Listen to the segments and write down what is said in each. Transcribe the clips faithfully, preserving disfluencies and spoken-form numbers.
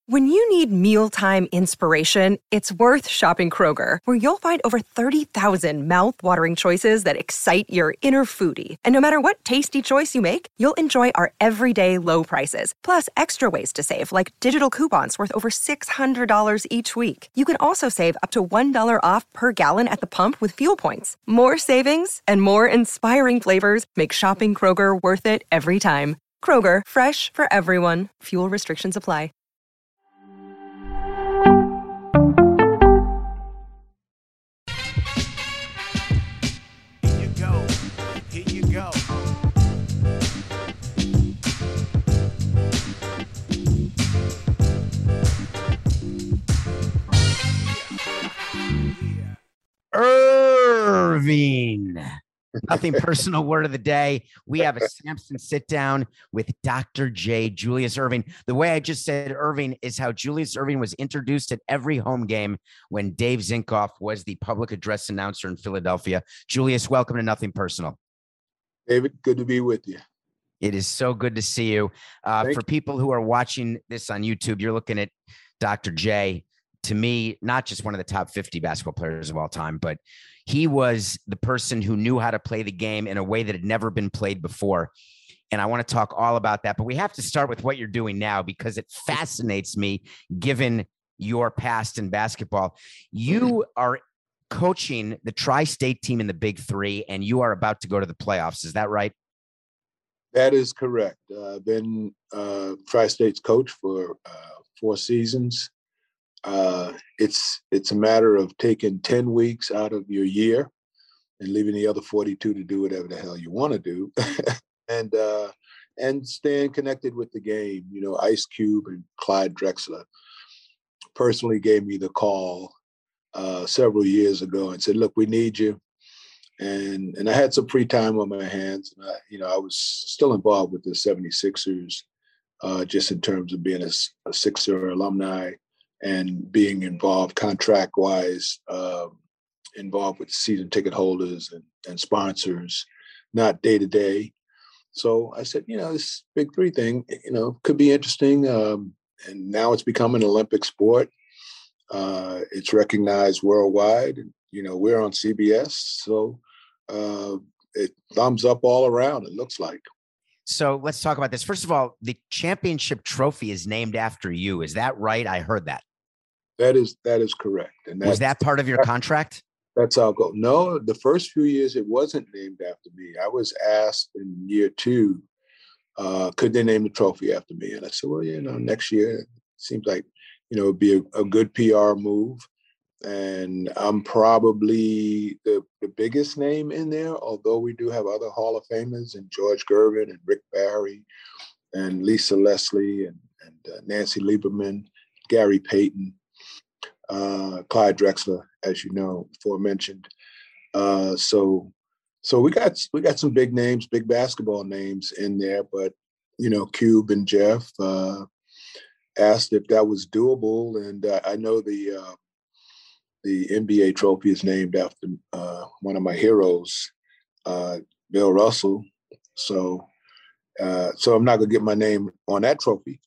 When you need mealtime inspiration, it's worth shopping Kroger, where you'll find over thirty thousand mouth-watering choices that excite your inner foodie. And no matter what tasty choice you make, you'll enjoy our everyday low prices, plus extra ways to save, like digital coupons worth over six hundred dollars each week. You can also save up to one dollar off per gallon at the pump with fuel points. More savings and more inspiring flavors make shopping Kroger worth it every time. Kroger, fresh for everyone. Fuel restrictions apply. Irving. Nothing personal word of the day. We have a Samson sit down with Doctor J, Julius Erving. The way I just said Irving is how Julius Erving was introduced at every home game when Dave Zinkoff was the public address announcer in Philadelphia. Julius, welcome to Nothing Personal. David, good to be with you. It is so good to see you. Uh, for you. people who are watching this on YouTube, you're looking at Doctor J. To me, not just one of the top fifty basketball players of all time, but he was the person who knew how to play the game in a way that had never been played before. And I want to talk all about that, but we have to start with what you're doing now because it fascinates me given your past in basketball. You are coaching the Tri-State team in the Big Three, and you are about to go to the playoffs. Is that right? That is correct. Uh, I've been uh, Tri-State's coach for uh, four seasons. Uh, it's it's a matter of taking ten weeks out of your year and leaving the other forty-two to do whatever the hell you want to do, and uh, and staying connected with the game. You know, Ice Cube and Clyde Drexler personally gave me the call uh, several years ago and said, "Look, we need you." And and I had some free time on my hands. And I, you know, I was still involved with the seventy-sixers, uh, just in terms of being a, a Sixer alumni. And being involved contract-wise, uh, involved with season ticket holders and, and sponsors, not day-to-day. So I said, you know, this Big Three thing, you know, could be interesting. Um, and now it's become an Olympic sport. Uh, it's recognized worldwide. And, you know, we're on C B S. So uh, it thumbs up all around, it looks like. So let's talk about this. First of all, the championship trophy is named after you. Is that right? I heard that. That is that is correct. And was that part of your contract? That's how it goes. No, the first few years it wasn't named after me. I was asked in year two, uh, could they name the trophy after me? And I said, well, you know, next year it seems like, you know, it'd be a, a good P R move. And I'm probably the, the biggest name in there, although we do have other Hall of Famers and George Gervin and Rick Barry and Lisa Leslie and, and uh, Nancy Lieberman, Gary Payton. Uh, Clyde Drexler, as you know, aforementioned. Uh, so, so we got we got some big names, big basketball names in there. But you know, Cube and Jeff uh, asked if that was doable, and uh, I know the uh, the N B A trophy is named after uh, one of my heroes, uh, Bill Russell. So, uh, so I'm not gonna get my name on that trophy.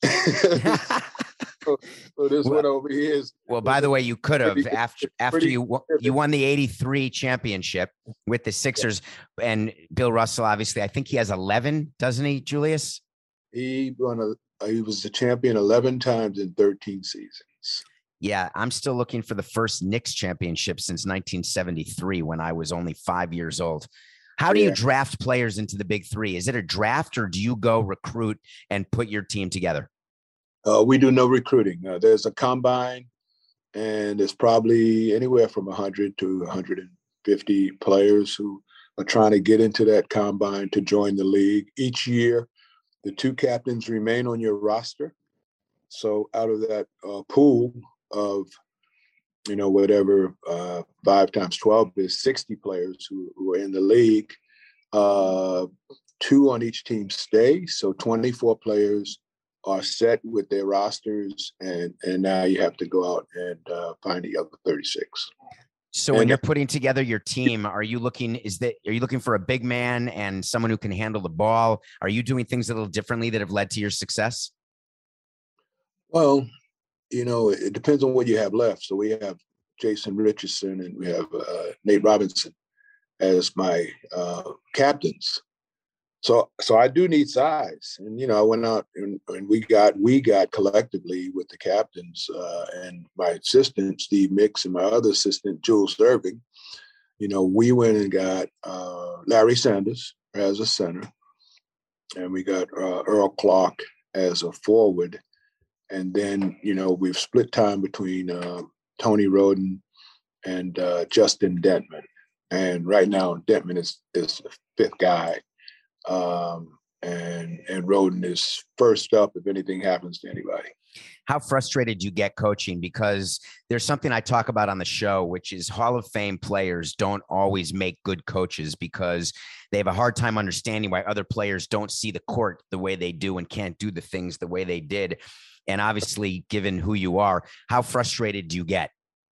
So, so this well, one over here is. Well, by the way, you could have after after you you won the eighty-three championship with the Sixers, yeah. And Bill Russell. Obviously, I think he has eleven, doesn't he, Julius? He won a. He was the champion eleven times in thirteen seasons. Yeah, I'm still looking for the first Knicks championship since nineteen seventy-three, when I was only five years old. How do yeah. you draft players into the Big Three? Is it a draft, or do you go recruit and put your team together? Uh, we do no recruiting. Uh, there's a combine, and there's probably anywhere from one hundred to one hundred fifty players who are trying to get into that combine to join the league. Each year, the two captains remain on your roster. So out of that uh, pool of, you know, whatever uh, five times twelve is sixty players who, who are in the league, uh, two on each team stay. So twenty-four players are set with their rosters, and and now you have to go out and uh, find the other thirty-six. So when and, you're putting together your team, are you looking is that are you looking for a big man and someone who can handle the ball? Are you doing things a little differently that have led to your success? Well, you know, it depends on what you have left. So we have Jason Richardson and we have uh, Nate Robinson as my uh, captains. So, so I do need size, and you know, I went out and, and we got we got collectively with the captains uh, and my assistant Steve Mix and my other assistant Jules Irving. You know, we went and got uh, Larry Sanders as a center, and we got uh, Earl Clark as a forward, and then you know we've split time between uh, Tony Roden and uh, Justin Dentman, and right now Dentman is is the fifth guy. Um, and and Roden is first up if anything happens to anybody. How frustrated you get coaching? Because there's something I talk about on the show, which is Hall of Fame players don't always make good coaches because they have a hard time understanding why other players don't see the court the way they do and can't do the things the way they did. And obviously, given who you are, how frustrated do you get?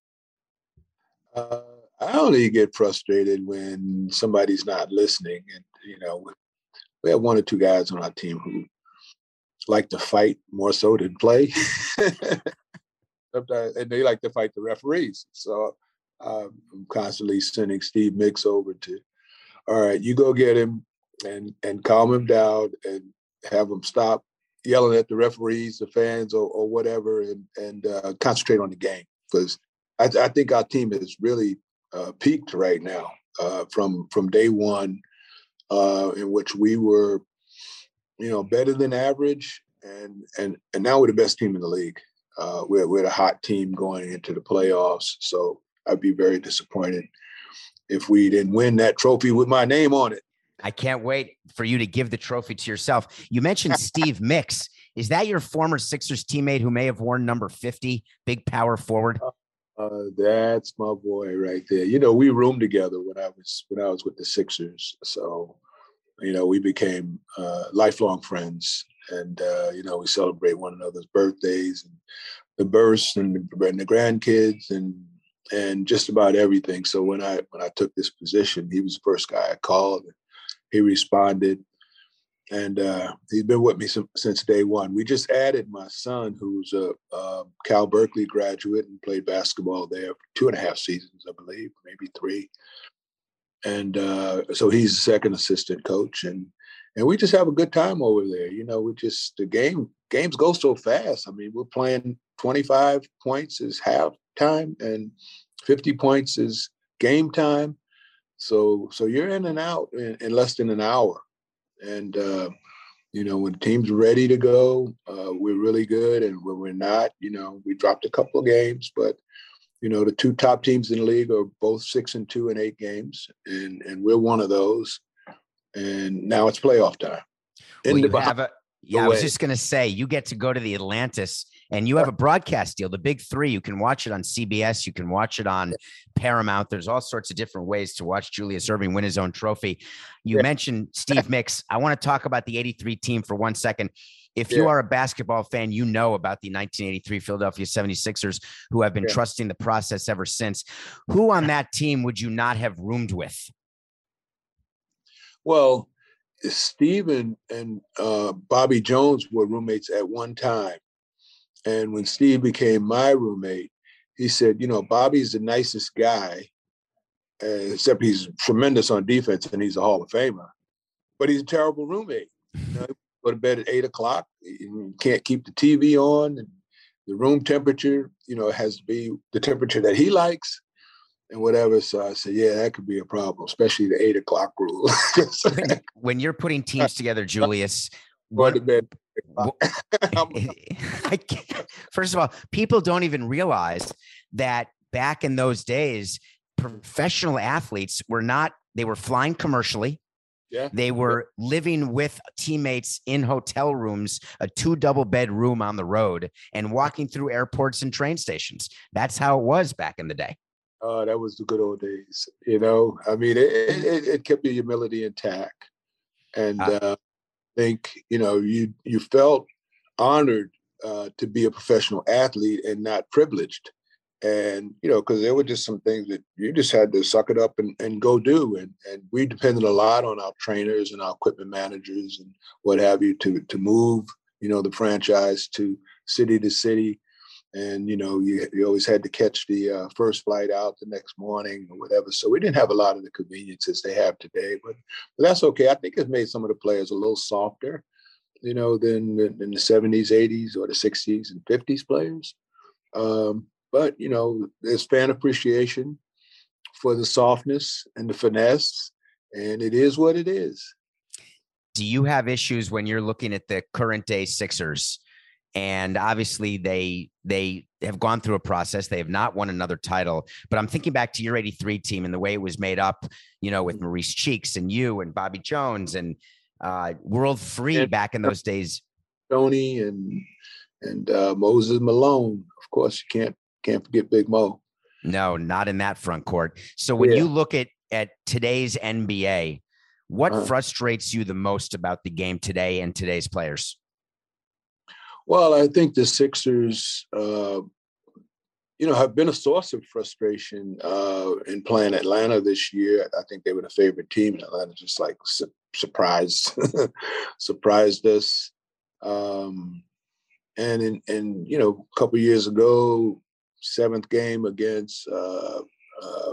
Uh, I only get frustrated when somebody's not listening, and you know. We have one or two guys on our team who like to fight more so than play. Sometimes, and they like to fight the referees. So um, I'm constantly sending Steve Mix over to, all right, you go get him and and calm him down and have him stop yelling at the referees, the fans, or, or whatever, and and uh, concentrate on the game. Because I, I think our team has really uh, peaked right now uh, from from day one. Uh, in which we were, you know, better than average, and and and now we're the best team in the league. Uh, we're we're the hot team going into the playoffs. So I'd be very disappointed if we didn't win that trophy with my name on it. I can't wait for you to give the trophy to yourself. You mentioned Steve Mix. Is that your former Sixers teammate who may have worn number fifty, big power forward? Uh, that's my boy right there. You know, we roomed together when I was when I was with the Sixers. So, you know, we became uh, lifelong friends, and uh, you know, we celebrate one another's birthdays and the births and the, and the grandkids and and just about everything. So when I when I took this position, he was the first guy I called. He responded. And uh, he's been with me since, since day one. We just added my son, who's a, a Cal Berkeley graduate and played basketball there for two and a half seasons, I believe, maybe three. And uh, so he's the second assistant coach, and and we just have a good time over there. You know, we just the game games go so fast. I mean, we're playing twenty-five points is halftime, and fifty points is game time. So so you're in and out in, in less than an hour. And, uh, you know, when the team's ready to go, uh, we're really good. And when we're not, you know, we dropped a couple of games. But, you know, the two top teams in the league are both six and two in eight games. And and we're one of those. And now it's playoff time. Well, you have a, yeah, I was just going to say, you get to go to the Atlantis and you have a broadcast deal, the big three. You can watch it on C B S. You can watch it on Paramount. There's all sorts of different ways to watch Julius Erving win his own trophy. You yeah. mentioned Steve Mix. I want to talk about the eighty-three team for one second. If yeah. you are a basketball fan, you know about the nineteen eighty-three Philadelphia seventy-sixers who have been yeah. trusting the process ever since. Who on that team would you not have roomed with? Well, Steve and, and uh, Bobby Jones were roommates at one time. And when Steve became my roommate, he said, you know, Bobby's the nicest guy, uh, except he's tremendous on defense and he's a Hall of Famer. But he's a terrible roommate. You know, go to bed at eight o'clock. You can't keep the T V on. And the room temperature, you know, has to be the temperature that he likes and whatever. So I said, yeah, that could be a problem, especially the eight o'clock rule. when, when you're putting teams together, Julius, go to bed. First of all, people don't even realize that back in those days, professional athletes were not, they were flying commercially. Yeah. They were living with teammates in hotel rooms, a two double bed room on the road, and walking through airports and train stations. That's how it was back in the day. Oh, uh, that was the good old days. You know, I mean, it, it, it kept your humility intact. And, uh, uh think, you know, you you felt honored uh, to be a professional athlete and not privileged. And, you know, because there were just some things that you just had to suck it up and, and go do. And and we depended a lot on our trainers and our equipment managers and what have you to to move, you know, the franchise to city to city. And, you know, you, you always had to catch the uh, first flight out the next morning or whatever. So we didn't have a lot of the conveniences they have today, but, but that's okay. I think it's made some of the players a little softer, you know, than in the seventies, eighties, or the sixties and fifties players. Um, but, you know, there's fan appreciation for the softness and the finesse, and it is what it is. Do you have issues when you're looking at the current day Sixers? And obviously they they have gone through a process. They have not won another title. But I'm thinking back to your eighty-three team and the way it was made up, you know, with Maurice Cheeks and you and Bobby Jones and uh, World Free and back in those days. Tony and and uh, Moses Malone. Of course, you can't can't forget Big Mo. No, not in that front court. So when yeah. you look at at today's N B A, what uh-huh. frustrates you the most about the game today and today's players? Well, I think the Sixers, uh, you know, have been a source of frustration uh, in playing Atlanta this year. I think they were the favorite team, and Atlanta just like su- surprised, surprised us. Um, and in, and you know, a couple of years ago, seventh game against uh, uh,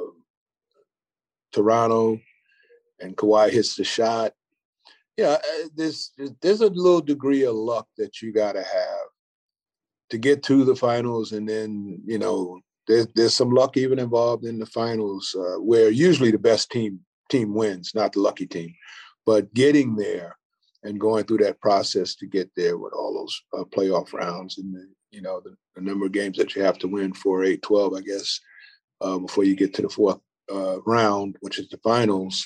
Toronto, and Kawhi hits the shot. Yeah, there's there's a little degree of luck that you got to have to get to the finals, and then you know there's there's some luck even involved in the finals, uh, where usually the best team team wins, not the lucky team. But getting there and going through that process to get there with all those uh, playoff rounds and the, you know the, the number of games that you have to win, four, eight, twelve, I guess, uh, before you get to the fourth uh, round, which is the finals.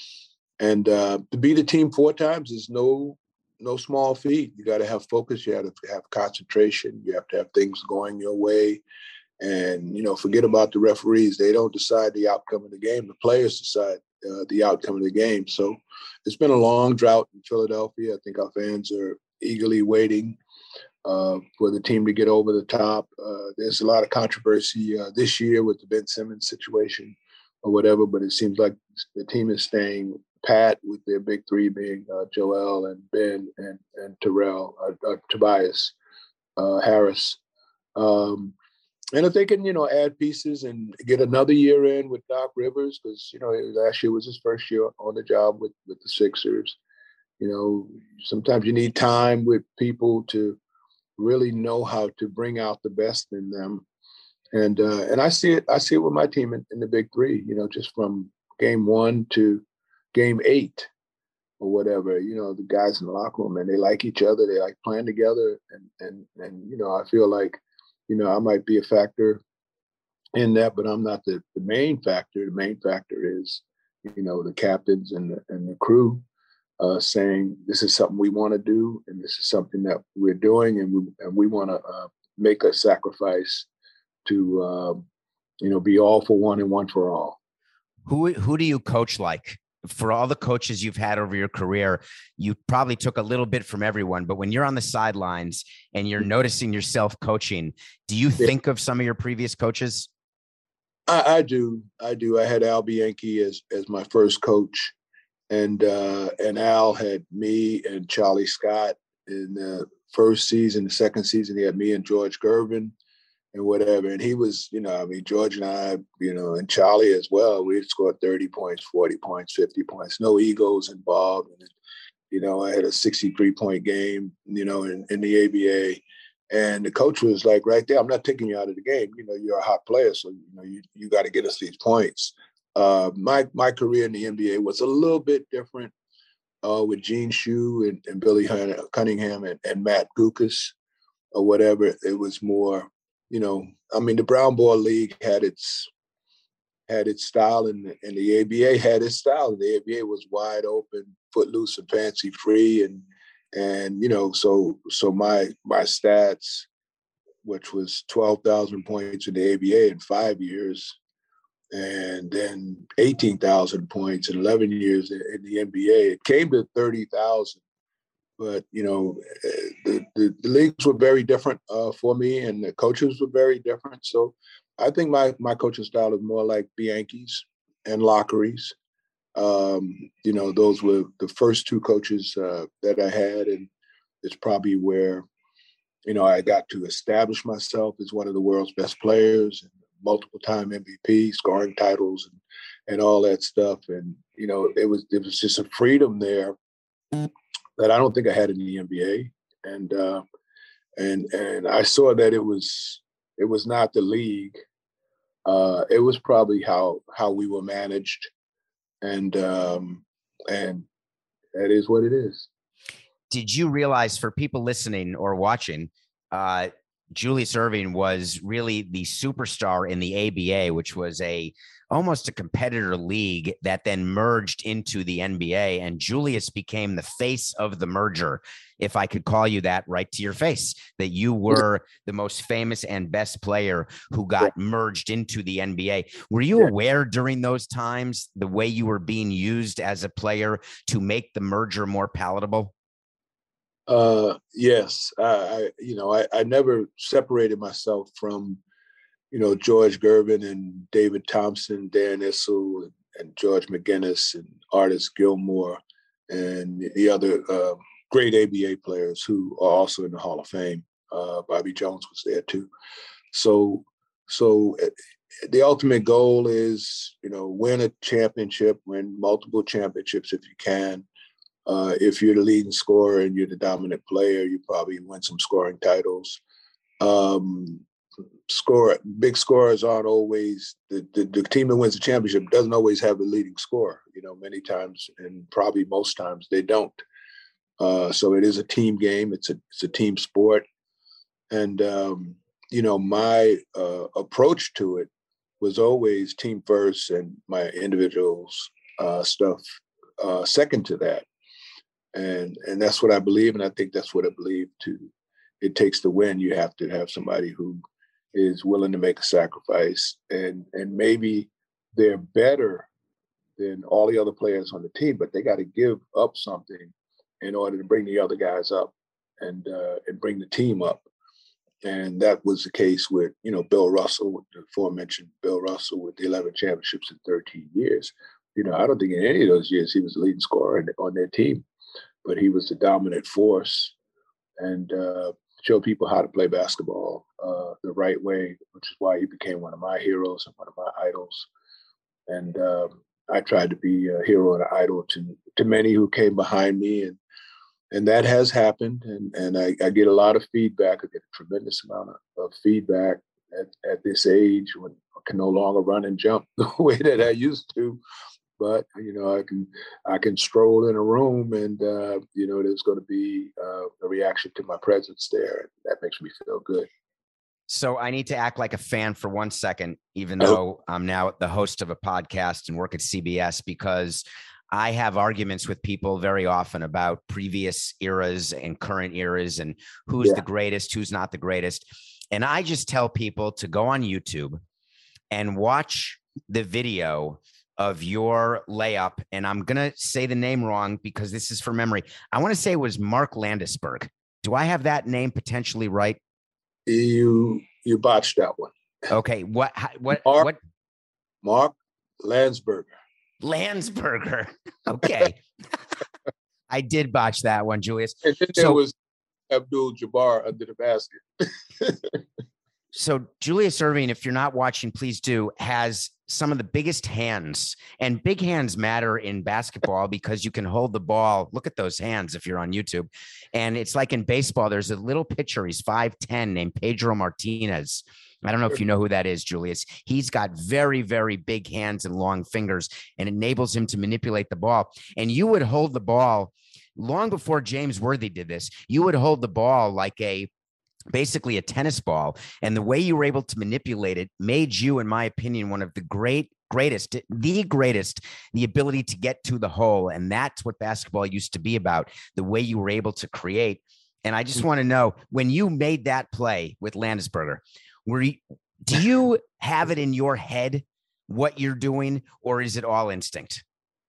And uh, to beat a team four times is no no small feat. You got to have focus. You have to have concentration. You have to have things going your way. And, you know, forget about the referees. They don't decide the outcome of the game. The players decide uh, the outcome of the game. So it's been a long drought in Philadelphia. I think our fans are eagerly waiting uh, for the team to get over the top. Uh, there's a lot of controversy uh, this year with the Ben Simmons situation or whatever, but it seems like the team is staying pat with their big three being uh, Joel and Ben and and Terrell, uh, uh, Tobias uh, Harris. Um, and if they can, you know, add pieces and get another year in with Doc Rivers, because, you know, last year was his first year on the job with, with the Sixers. You know, sometimes you need time with people to really know how to bring out the best in them. And uh, and I see it, I see it with my team in, in the big three, you know, just from game one to game eight or whatever, you know, the guys in the locker room, and they like each other. They like playing together. And, and, and, you know, I feel like, you know, I might be a factor in that, but I'm not the, the main factor. The main factor is, you know, the captains and the, and the crew uh, saying, this is something we want to do. And this is something that we're doing. And we, and we want to uh, make a sacrifice to, uh, you know, be all for one and one for all. Who, who do you coach like? For all the coaches you've had over your career, you probably took a little bit from everyone, but when you're on the sidelines and you're noticing yourself coaching, do you think of some of your previous coaches? I, I do. I do. I had Al Bianchi as, as my first coach, and, uh, and Al had me and Charlie Scott in the first season. The second season, he had me and George Gervin and whatever. And he was, you know, I mean, George and I, you know, and Charlie as well, we'd scored thirty points, forty points, fifty points, no egos involved. And, you know, I had a sixty-three point game, you know, in, in the A B A. And the coach was like, right there, I'm not taking you out of the game. You know, you're a hot player, so, you know, you, you got to get us these points. Uh, my my career in the N B A was a little bit different uh, with Gene Shue and, and Billy Cunningham and, and Matt Gukas or whatever. It was more, you know, I mean, the Brown Ball League had its had its style, and the, and the A B A had its style. The A B A was wide open, footloose, and fancy free, and and you know, so so my my stats, which was twelve thousand points in the A B A in five years, and then eighteen thousand points in eleven years in the N B A, it came to thirty thousand. But, you know, the, the, the leagues were very different uh, for me, and the coaches were very different. So I think my, my coaching style is more like Bianchi's and Lockery's. Um, you know, those were the first two coaches uh, that I had, and it's probably where, you know, I got to establish myself as one of the world's best players, and multiple time M V P, scoring titles, and, and all that stuff. And, you know, it was, it was just a freedom there that I don't think I had in the N B A. And, uh, and, and I saw that it was, it was not the league. Uh, it was probably how, how we were managed. And, um, and that is what it is. Did you realize, for people listening or watching, uh, Julius Erving was really the superstar in the A B A, which was a almost a competitor league that then merged into the N B A, and Julius became the face of the merger, if I could call you that right to your face, that you were the most famous and best player who got merged into the N B A. Were you Yeah. aware during those times the way you were being used as a player to make the merger more palatable? Uh, yes, I, I you know, I, I never separated myself from, you know, George Gervin and David Thompson, Dan Issel, and, and George McGinnis and Artis Gilmore and the other uh, great A B A players who are also in the Hall of Fame. Uh, Bobby Jones was there too. So, so the ultimate goal is, you know, win a championship, win multiple championships if you can. Uh, if you're the leading scorer and you're the dominant player, you probably win some scoring titles. Um, score big scorers aren't always the, the the team that wins the championship doesn't always have the leading scorer. You know, many times and probably most times they don't. Uh, so it is a team game. It's a it's a team sport, and um, you know, my uh, approach to it was always team first, and my individuals uh, stuff uh, second to that. And and that's what I believe, and I think that's what I believe too. It takes to win. You have to have somebody who is willing to make a sacrifice, and and maybe they're better than all the other players on the team, but they got to give up something in order to bring the other guys up and uh, and bring the team up. And that was the case with, you know, Bill Russell, with the aforementioned Bill Russell, with the eleven championships in thirteen years. You know, I don't think in any of those years he was the leading scorer on their team, but he was the dominant force and uh, showed people how to play basketball uh, the right way, which is why he became one of my heroes and one of my idols. And um, I tried to be a hero and an idol to to many who came behind me, and and that has happened. And and I, I get a lot of feedback. I get a tremendous amount of, of feedback at, at this age when I can no longer run and jump the way that I used to. But, you know, I can I can stroll in a room and, uh, you know, there's going to be uh, a reaction to my presence there. And that makes me feel good. So I need to act like a fan for one second, even though I'm now the host of a podcast and work at C B S, because I have arguments with people very often about previous eras and current eras and who's yeah. the greatest, who's not the greatest. And I just tell people to go on YouTube and watch the video of your layup. And I'm going to say the name wrong because this is from memory. I want to say it was Mark Landesberg. Do I have that name potentially right? You you botched that one. Okay. What what Mark, what Mark Landsberger. Landsberger. Okay. I did botch that one, Julius. And then there so, was Abdul Jabbar under the basket. So Julius Erving, if you're not watching, please do, has some of the biggest hands, and big hands matter in basketball because you can hold the ball. Look at those hands if you're on YouTube. And it's like in baseball, there's a little pitcher. He's five ten named Pedro Martinez. I don't know if you know who that is, Julius. He's got very, very big hands and long fingers, and enables him to manipulate the ball. And you would hold the ball long before James Worthy did this. You would hold the ball like a basically a tennis ball. And the way you were able to manipulate it made you, in my opinion, one of the great, greatest, the greatest, the ability to get to the hole. And that's what basketball used to be about, the way you were able to create. And I just want to know, when you made that play with Landesberger, were you, do you have it in your head what you're doing, or is it all instinct?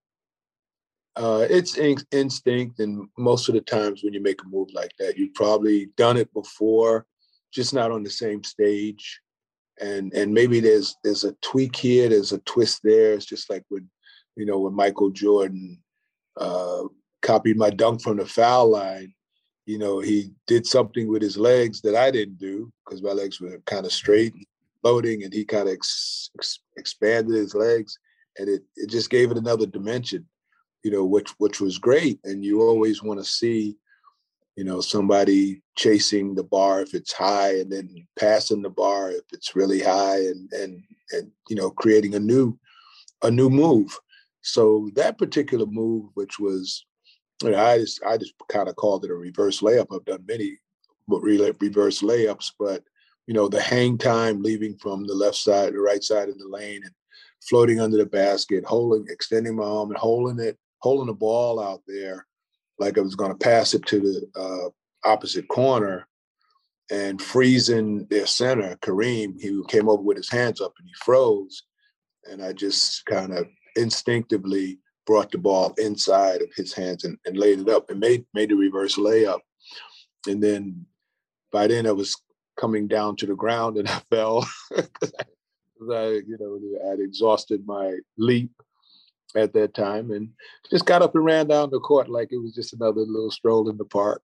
Uh, it's in- instinct, and most of the times when you make a move like that, you've probably done it before, just not on the same stage. And and maybe there's there's a tweak here, there's a twist there. It's just like when, you know, when Michael Jordan uh, copied my dunk from the foul line. you know, he did something with his legs that I didn't do because my legs were kind of straight, floating, and he kind of ex- ex- expanded his legs, and it it just gave it another dimension, you know, which which was great. And you always want to see, you know, somebody chasing the bar if it's high, and then passing the bar if it's really high, and and and you know, creating a new a new move. So that particular move, which was, you know, I just I just kind of called it a reverse layup. I've done many reverse layups, but you know, the hang time, leaving from the left side, the right side of the lane, and floating under the basket, holding, extending my arm and holding it, holding the ball out there like I was going to pass it to the uh, opposite corner, and freezing their center, Kareem. He came over with his hands up and he froze, and I just kind of instinctively brought the ball inside of his hands and, and laid it up and made made a reverse layup. And then by then I was coming down to the ground and I fell because I, I, you know, I'd exhausted my leap at that time, and just got up and ran down the court like it was just another little stroll in the park.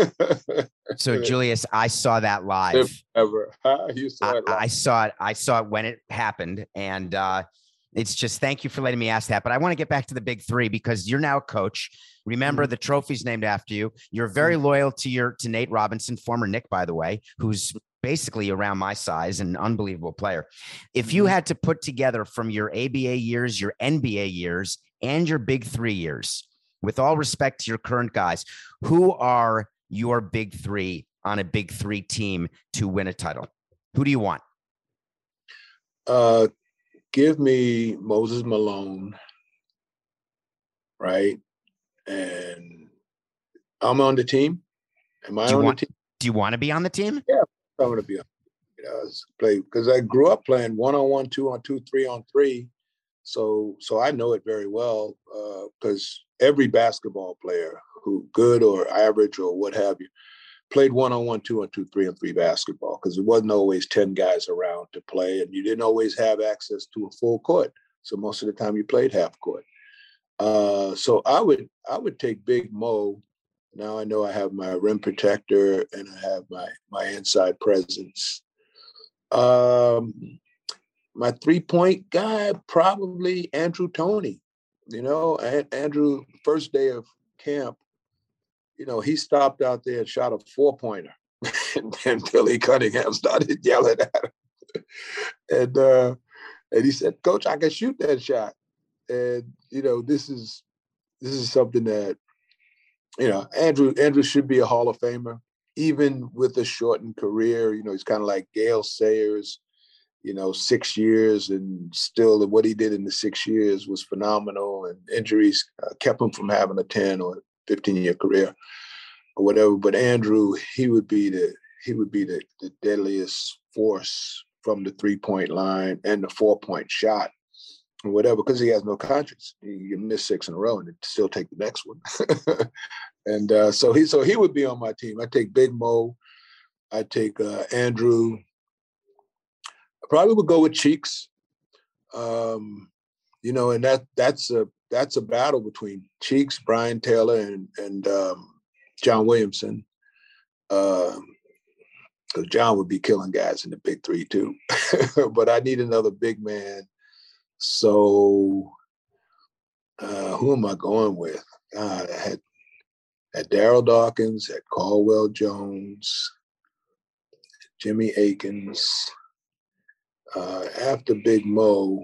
So Julius, I saw that live. Ever. Huh? You saw I, it live. I saw it. I saw it when it happened. And uh, it's just, thank you for letting me ask that. But I want to get back to the big three because you're now a coach. Remember, mm-hmm. the trophy's named after you. You're very mm-hmm. loyal to your to Nate Robinson, former Knick, by the way, who's basically around my size, an unbelievable player. If you had to put together from your A B A years, your N B A years, and your big three years, with all respect to your current guys, who are your big three on a big three team to win a title? Who do you want? Uh, give me Moses Malone, right? And I'm on the team. Am I on want, the team? Do you want to be on the team? Yeah, I want to be on. You know, play because I grew up playing one on one, two on two, three on three. So, so I know it very well because uh, every basketball player, who good or average or what have you, played one on one, two on two, three on three basketball because it wasn't always ten guys around to play, and you didn't always have access to a full court. So most of the time you played half court. Uh, so I would I would take Big Mo. Now I know I have my rim protector and I have my my inside presence. Um, my three-point guy, probably Andrew Toney. You know, Andrew, first day of camp, you know, he stopped out there and shot a four-pointer. And then Billy Cunningham started yelling at him. And, uh, and he said, Coach, I can shoot that shot. And, you know, this is this is something that, you know, Andrew Andrew should be a Hall of Famer, even with a shortened career. You know, he's kind of like Gale Sayers, you know, six years, and still what he did in the six years was phenomenal. And injuries uh, kept him from having a ten or fifteen-year career or whatever. But Andrew, he would be the he would be the, the deadliest force from the three-point line and the four-point shot or whatever, because he has no conscience. He can miss six in a row and still take the next one. and uh, so he so he would be on my team. I take Big Mo. I take uh, Andrew. I probably would go with Cheeks. Um, you know, and that that's a that's a battle between Cheeks, Brian Taylor, and and um, John Williamson. Because um, John would be killing guys in the big three too. But I need another big man. So uh, who am I going with? God, I had, had Daryl Dawkins, had Caldwell Jones, Jimmy Akins. Uh, after Big Mo,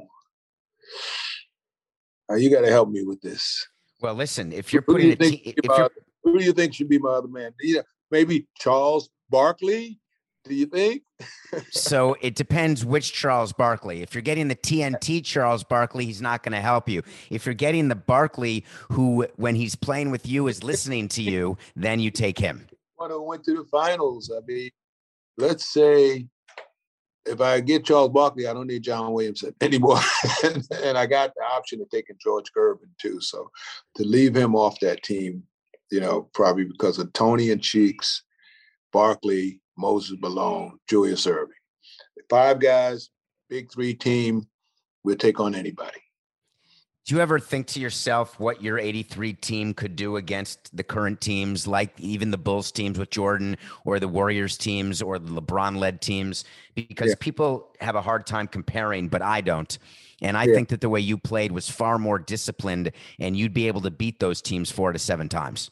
uh, you got to help me with this. Well, listen, if you're putting a team, if my, you're, who do you think should be my other man? You know, maybe Charles Barkley. Do you think? So it depends which Charles Barkley. If you're getting the T N T Charles Barkley, he's not going to help you. If you're getting the Barkley who, when he's playing with you, is listening to you, then you take him. One who went to the finals. I mean, let's say if I get Charles Barkley, I don't need John Williamson anymore. And I got the option of taking George Gervin too. So to leave him off that team, you know, probably because of Toney and Cheeks, Barkley, Moses Malone, Julius Erving. Five guys, big three team, we'll take on anybody. Do you ever think to yourself what your eighty-three team could do against the current teams, like even the Bulls teams with Jordan, or the Warriors teams, or the LeBron-led teams? Because Yeah. people have a hard time comparing, but I don't. And I Yeah. think that the way you played was far more disciplined, and you'd be able to beat those teams four to seven times.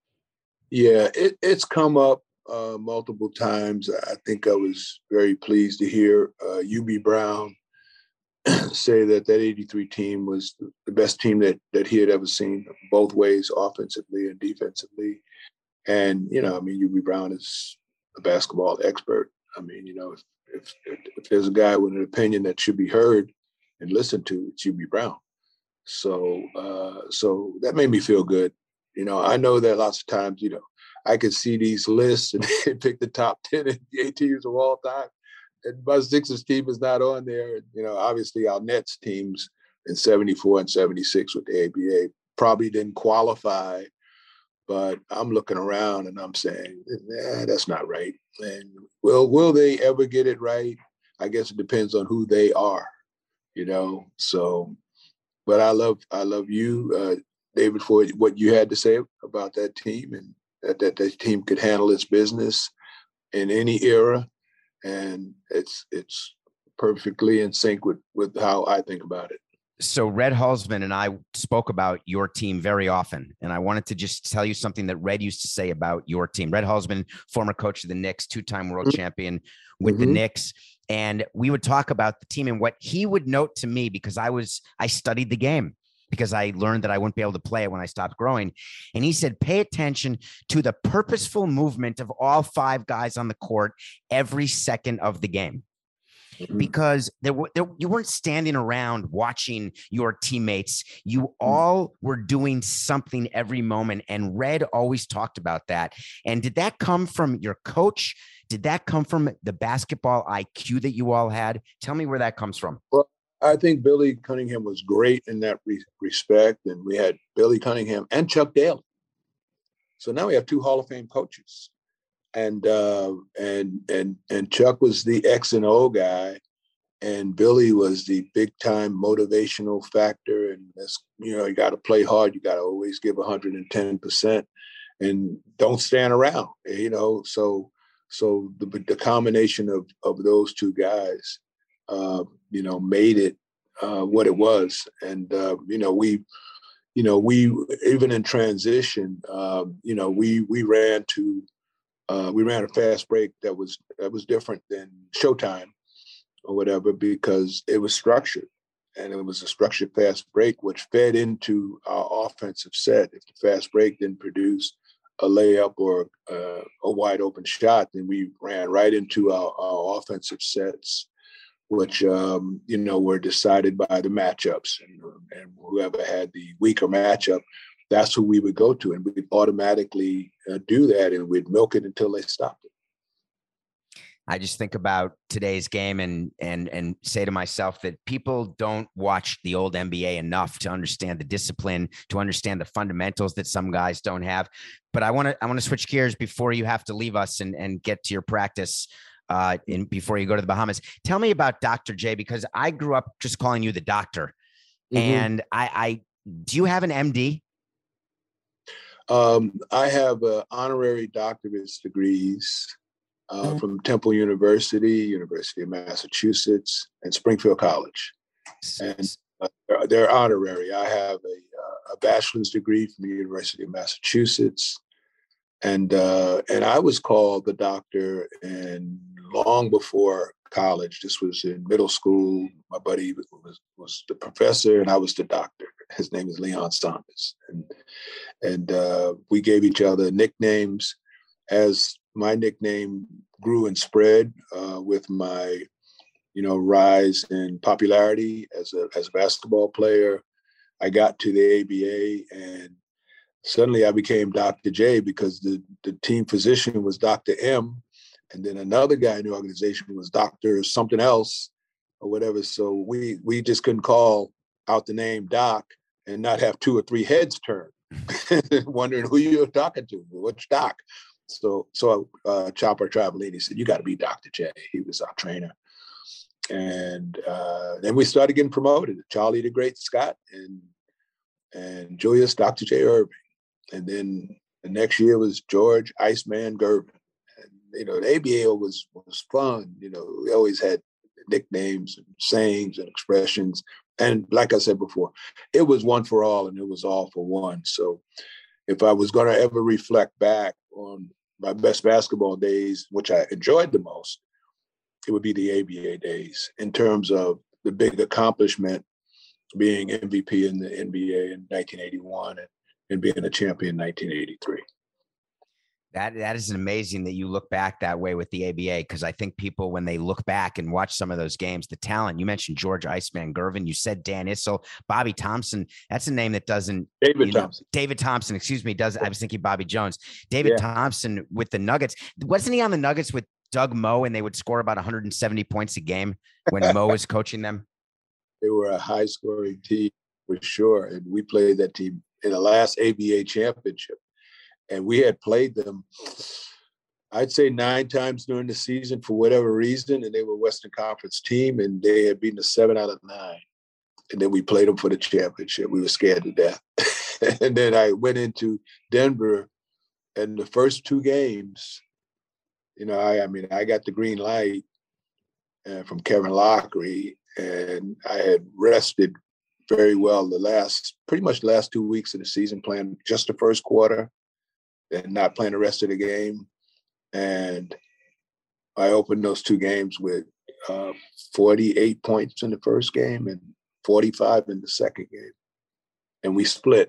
Yeah, it, it's come up uh, multiple times. I think I was very pleased to hear uh, U B Brown say that that eighty-three team was the best team that that he had ever seen, both ways, offensively and defensively. And you know, I mean, U B Brown is a basketball expert. I mean, you know, if if, if there's a guy with an opinion that should be heard and listened to, it's U B Brown. So, uh, so that made me feel good. You know, I know that lots of times, you know, I could see these lists and they pick the top ten N B A teams of all time. And my Sixers team is not on there. You know, obviously our Nets teams in seventy-four and seventy-six with the A B A probably didn't qualify, but I'm looking around and I'm saying, nah, that's not right. And will will they ever get it right? I guess it depends on who they are, you know. So, but I love I love you, uh, David, for what you had to say about that team, and that that, that team could handle its business in any era. And it's it's perfectly in sync with, with how I think about it. So Red Halsman and I spoke about your team very often, and I wanted to just tell you something that Red used to say about your team. Red Halsman, former coach of the Knicks, two-time world mm-hmm. champion with mm-hmm. the Knicks, and we would talk about the team and what he would note to me, because I was I studied the game, because I learned that I wouldn't be able to play it when I stopped growing. And he said, pay attention to the purposeful movement of all five guys on the court every second of the game. Mm-hmm. Because there were, there, you weren't standing around watching your teammates. You all were doing something every moment. And Red always talked about that. And did that come from your coach? Did that come from the basketball I Q that you all had? Tell me where that comes from. Well, I think Billy Cunningham was great in that re- respect. And we had Billy Cunningham and Chuck Daly. So now we have two Hall of Fame coaches. And uh, and and and Chuck was the X and O guy, and Billy was the big time motivational factor. And that's, you know, you got to play hard. You got to always give one hundred ten percent, and don't stand around. You know, so so the the combination of of those two guys, uh, you know, made it uh, what it was. And uh, you know, we. You know, we even in transition, um, you know, we we ran to. Uh, we ran a fast break that was that was different than Showtime or whatever, because it was structured, and it was a structured fast break, which fed into our offensive set. If the fast break didn't produce a layup or uh, a wide open shot, then we ran right into our, our offensive sets, which um, you know were decided by the matchups, and, and whoever had the weaker matchup, that's who we would go to, and we'd automatically uh, do that, and we'd milk it until they stopped it. I just think about today's game and and and say to myself that people don't watch the old N B A enough to understand the discipline, to understand the fundamentals that some guys don't have. But I want to I want to switch gears before you have to leave us and and get to your practice uh, in before you go to the Bahamas. Tell me about Doctor J, because I grew up just calling you the doctor, mm-hmm. and I, I do you have an M D? Um, I have uh, honorary doctorate degrees uh, from Temple University, University of Massachusetts, and Springfield College. And uh, they're, they're honorary. I have a, a bachelor's degree from the University of Massachusetts. And uh, and I was called the doctor and long before college. This was in middle school. My buddy was, was the professor and I was the doctor. His name is Leon Saunders. And and uh, we gave each other nicknames. As my nickname grew and spread uh, with my, you know, rise in popularity as a as a basketball player, I got to the A B A, and suddenly I became Doctor J because the, the team physician was Doctor M, and then another guy in the organization was Doctor something else or whatever. So we we just couldn't call out the name Doc and not have two or three heads turn, wondering who you're talking to, which Doc. So so uh, Chopper Travelini said, "You got to be Doctor J." He was our trainer, and uh, then we started getting promoted. Charlie the Great Scott, and and Julius Doctor J. Erving. And then the next year was George Iceman Gervin. And, you know, the A B A was was fun. You know, we always had nicknames and sayings and expressions. And like I said before, it was one for all and it was all for one. So if I was going to ever reflect back on my best basketball days, which I enjoyed the most, it would be the A B A days in terms of the big accomplishment, being M V P in the N B A in nineteen eighty-one and, and being a champion in nineteen eighty-three. That that is amazing that you look back that way with the A B A, because I think people, when they look back and watch some of those games, the talent, you mentioned George Iceman Gervin, you said Dan Issel, Bobby Thompson. That's a name that doesn't David you know, Thompson. David Thompson, excuse me, does I was thinking Bobby Jones. David Yeah. Thompson with the Nuggets. Wasn't he on the Nuggets with Doug Moe and they would score about one hundred seventy points a game when Moe was coaching them? They were a high scoring team for sure. And we played that team in the last A B A championship. And we had played them, I'd say nine times during the season for whatever reason. And they were a Western Conference team and they had beaten us seven out of nine. And then we played them for the championship. We were scared to death. And then I went into Denver and the first two games, you know, I, I mean, I got the green light uh, from Kevin Lockery, and I had rested very well the last, pretty much the last two weeks of the season, playing just the first quarter and not playing the rest of the game. And I opened those two games with uh, forty-eight points in the first game and forty-five in the second game. And we split.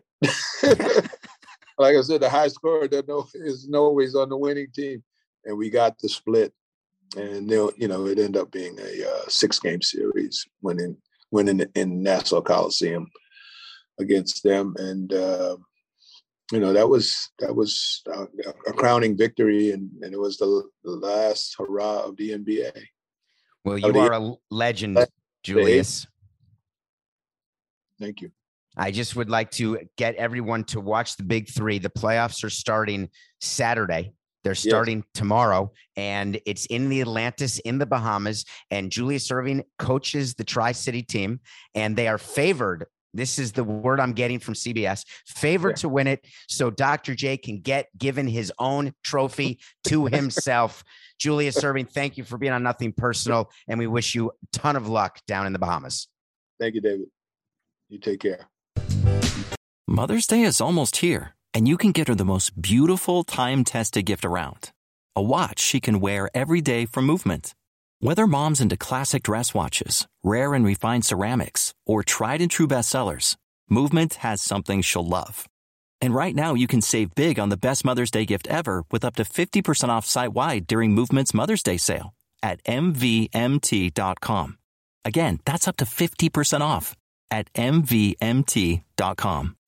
Like I said, the high scorer is always on the winning team. And we got the split. And, you know, it ended up being a uh, six-game series, winning, winning in Nassau Coliseum against them. And, uh, you know, that was that was uh, a crowning victory, and, and it was the, the last hurrah of the N B A. Well, you are a legend, Julius. Thank you. I just would like to get everyone to watch the Big Three. The playoffs are starting Saturday. They're starting yes. tomorrow, and it's in the Atlantis in the Bahamas, and Julius Erving coaches the Tri-City team, and they are favored. This is the word I'm getting from C B S, favored yeah. to win it. So Doctor J can get given his own trophy to himself. Julius Erving, thank you for being on Nothing Personal, and we wish you a ton of luck down in the Bahamas. Thank you, David. You take care. Mother's Day is almost here, and you can get her the most beautiful time-tested gift around. A watch she can wear every day from Movement. Whether mom's into classic dress watches, rare and refined ceramics, or tried and true bestsellers, Movement has something she'll love. And right now you can save big on the best Mother's Day gift ever with up to fifty percent off site-wide during Movement's Mother's Day sale at M V M T dot com. Again, that's up to fifty percent off at M V M T dot com.